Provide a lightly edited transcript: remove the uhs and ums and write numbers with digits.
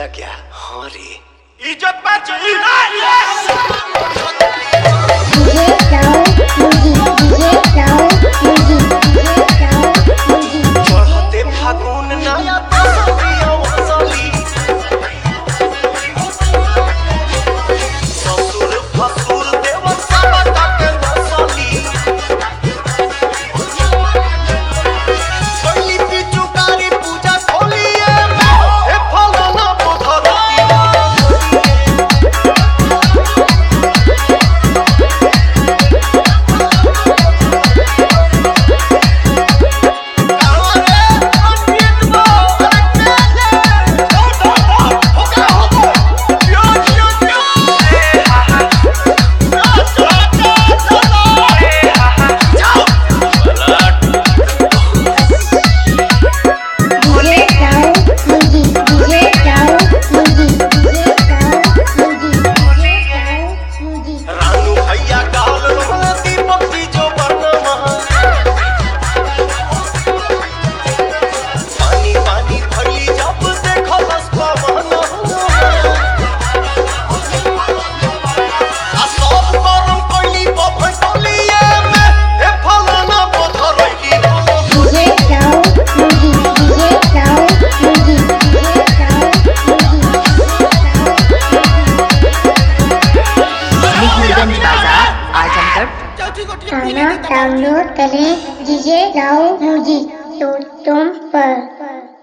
समझा क्या? हाँ रे, इज्जत पर चढ़ते फागुन नया ससुर फसुर देवर सब ताके नसली कोई पिचुकारी पूजा खोलिए ए फलाना पोधरतिया गाना डाउनलोड करें डीजे लाओ म्यूजिक तुम पर।